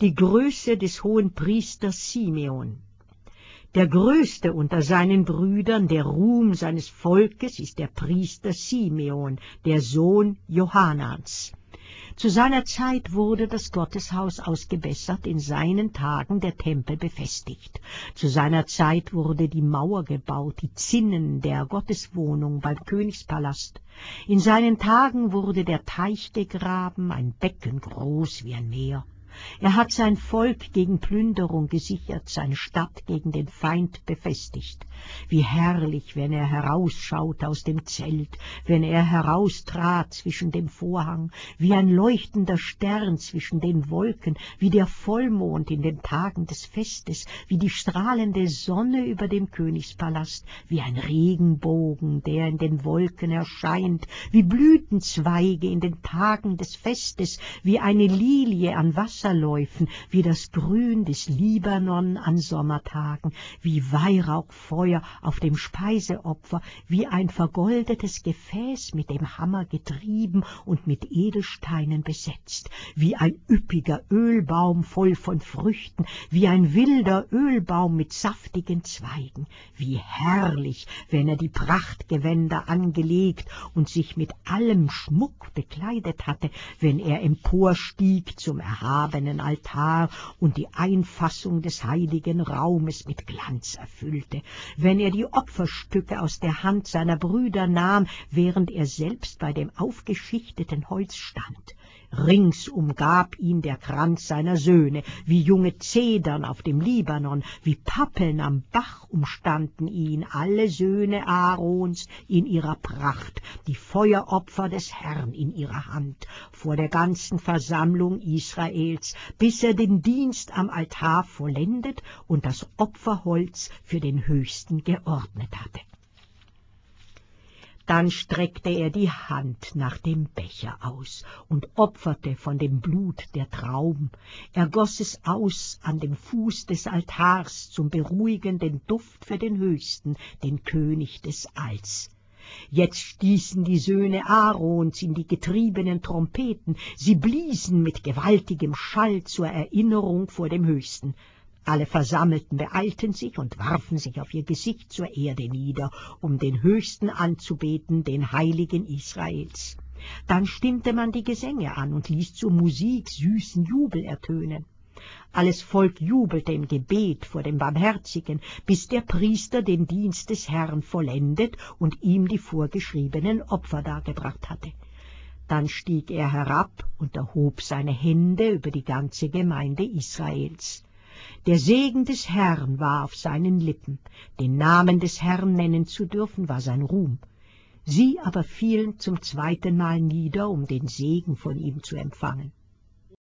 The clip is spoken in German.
die Größe des Hohenpriesters Simeon. Der Größte unter seinen Brüdern, der Ruhm seines Volkes, ist der Priester Simeon, der Sohn Johanans. Zu seiner Zeit wurde das Gotteshaus ausgebessert, in seinen Tagen der Tempel befestigt. Zu seiner Zeit wurde die Mauer gebaut, die Zinnen der Gotteswohnung beim Königspalast. In seinen Tagen wurde der Teich gegraben, ein Becken groß wie ein Meer. Er hat sein Volk gegen Plünderung gesichert, seine Stadt gegen den Feind befestigt. Wie herrlich, wenn er herausschaut aus dem Zelt, wenn er heraustrat zwischen dem Vorhang, wie ein leuchtender Stern zwischen den Wolken, wie der Vollmond in den Tagen des Festes, wie die strahlende Sonne über dem Königspalast, wie ein Regenbogen, der in den Wolken erscheint, wie Blütenzweige in den Tagen des Festes, wie eine Lilie an Wasserläufen, wie das Grün des Libanon an Sommertagen, wie Weihrauchfeuer auf dem Speiseopfer, wie ein vergoldetes Gefäß mit dem Hammer getrieben und mit Edelsteinen besetzt, wie ein üppiger Ölbaum voll von Früchten, wie ein wilder Ölbaum mit saftigen Zweigen. Wie herrlich, wenn er die Prachtgewänder angelegt und sich mit allem Schmuck bekleidet hatte, wenn er emporstieg zum erhabenen Altar und die Einfassung des heiligen Raumes mit Glanz erfüllte, wenn er die Opferstücke aus der Hand seiner Brüder nahm, während er selbst bei dem aufgeschichteten Holz stand. Rings umgab ihn der Kranz seiner Söhne, wie junge Zedern auf dem Libanon, wie Pappeln am Bach umstanden ihn alle Söhne Aarons in ihrer Pracht, die Feueropfer des Herrn in ihrer Hand, vor der ganzen Versammlung Israels, bis er den Dienst am Altar vollendet und das Opferholz für den Höchsten geordnet hatte. Dann streckte er die Hand nach dem Becher aus und opferte von dem Blut der Trauben. Er goss es aus an dem Fuß des Altars zum beruhigenden Duft für den Höchsten, den König des Alls. Jetzt stießen die Söhne Aarons in die getriebenen Trompeten, sie bliesen mit gewaltigem Schall zur Erinnerung vor dem Höchsten. Alle Versammelten beeilten sich und warfen sich auf ihr Gesicht zur Erde nieder, um den Höchsten anzubeten, den Heiligen Israels. Dann stimmte man die Gesänge an und ließ zur Musik süßen Jubel ertönen. Alles Volk jubelte im Gebet vor dem Barmherzigen, bis der Priester den Dienst des Herrn vollendet und ihm die vorgeschriebenen Opfer dargebracht hatte. Dann stieg er herab und erhob seine Hände über die ganze Gemeinde Israels. Der Segen des Herrn war auf seinen Lippen, den Namen des Herrn nennen zu dürfen, war sein Ruhm. Sie aber fielen zum zweiten Mal nieder, um den Segen von ihm zu empfangen.